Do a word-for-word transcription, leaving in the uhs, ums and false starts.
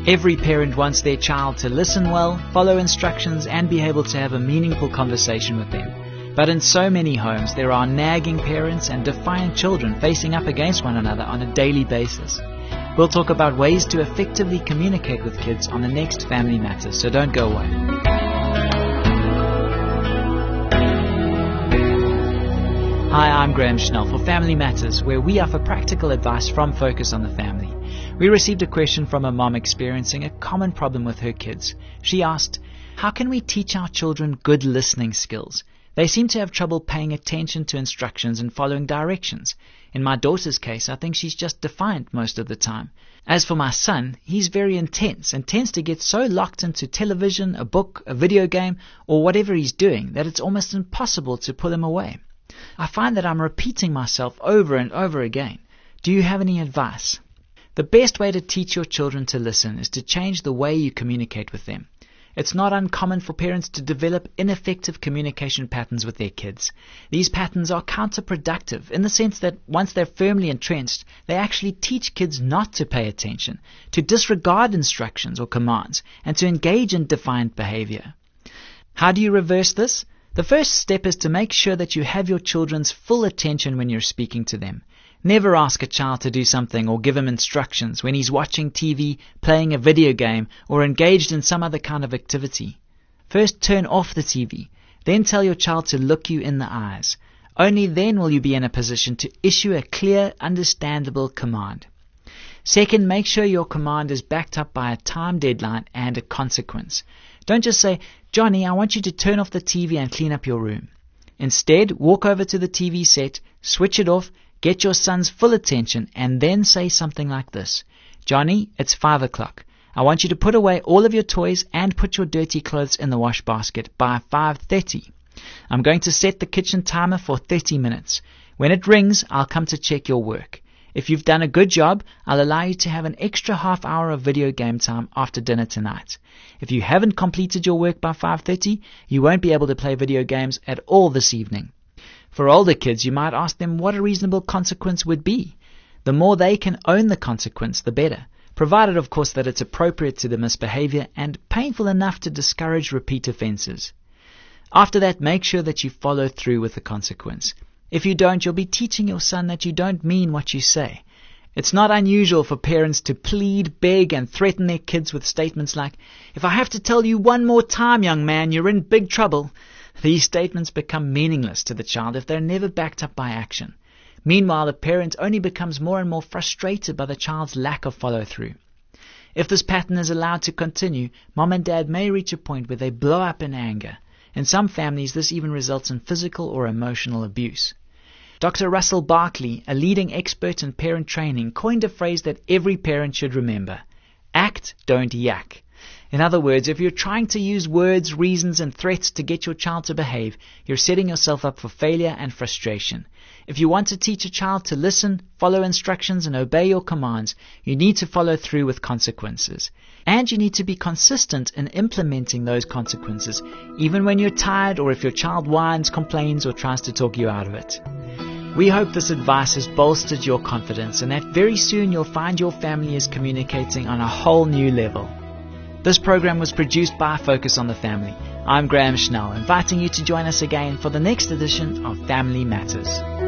Every parent wants their child to listen well, follow instructions, and be able to have a meaningful conversation with them. But in so many homes, there are nagging parents and defiant children facing up against one another on a daily basis. We'll talk about ways to effectively communicate with kids on the next Family Matters, so don't go away. Hi, I'm Graham Schnell for Family Matters, where we offer practical advice from Focus on the Family. We received a question from a mom experiencing a common problem with her kids. She asked, how can we teach our children good listening skills? They seem to have trouble paying attention to instructions and following directions. In my daughter's case, I think she's just defiant most of the time. As for my son, he's very intense and tends to get so locked into television, a book, a video game, or whatever he's doing that it's almost impossible to pull him away. I find that I'm repeating myself over and over again. Do you have any advice? The best way to teach your children to listen is to change the way you communicate with them. It's not uncommon for parents to develop ineffective communication patterns with their kids. These patterns are counterproductive in the sense that once they're firmly entrenched, they actually teach kids not to pay attention, to disregard instructions or commands, and to engage in defiant behavior. How do you reverse this? The first step is to make sure that you have your children's full attention when you're speaking to them. Never ask a child to do something or give him instructions when he's watching T V, playing a video game, or engaged in some other kind of activity. First, turn off the T V. Then tell your child to look you in the eyes. Only then will you be in a position to issue a clear, understandable command. Second, make sure your command is backed up by a time deadline and a consequence. Don't just say, Johnny, I want you to turn off the T V and clean up your room. Instead, walk over to the T V set, switch it off, get your son's full attention, and then say something like this. Johnny, it's five o'clock. I want you to put away all of your toys and put your dirty clothes in the wash basket by five thirty. I'm going to set the kitchen timer for thirty minutes. When it rings, I'll come to check your work. If you've done a good job, I'll allow you to have an extra half hour of video game time after dinner tonight. If you haven't completed your work by five thirty, you won't be able to play video games at all this evening. For older kids, you might ask them what a reasonable consequence would be. The more they can own the consequence, the better, provided, of course, that it's appropriate to the misbehavior and painful enough to discourage repeat offenses. After that, make sure that you follow through with the consequence. If you don't, you'll be teaching your son that you don't mean what you say. It's not unusual for parents to plead, beg, and threaten their kids with statements like, if I have to tell you one more time, young man, you're in big trouble. These statements become meaningless to the child if they're never backed up by action. Meanwhile, the parent only becomes more and more frustrated by the child's lack of follow-through. If this pattern is allowed to continue, mom and dad may reach a point where they blow up in anger. In some families, this even results in physical or emotional abuse. Doctor Russell Barkley, a leading expert in parent training, coined a phrase that every parent should remember. Act, don't yak. In other words, if you're trying to use words, reasons, and threats to get your child to behave, you're setting yourself up for failure and frustration. If you want to teach a child to listen, follow instructions, and obey your commands, you need to follow through with consequences. And you need to be consistent in implementing those consequences, even when you're tired or if your child whines, complains, or tries to talk you out of it. We hope this advice has bolstered your confidence and that very soon you'll find your family is communicating on a whole new level. This program was produced by Focus on the Family. I'm Graham Schnell, inviting you to join us again for the next edition of Family Matters.